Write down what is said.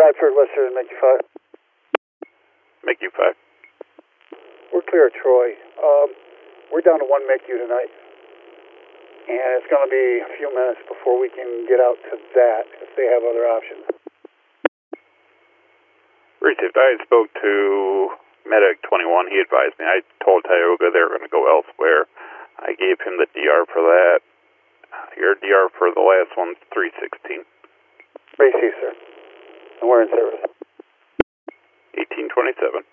Bradford, Western, make you 5. Make you 5. We're clear of Troy. We're down to 1 MICU tonight. And it's going to be a few minutes before we can get out to that if they have other options. Received. I spoke to Medic 21. He advised me. I told Tioga they were going to go elsewhere. I gave him the DR for that. Your DR for the last one's 316. Received, sir. And we're in service. 1827.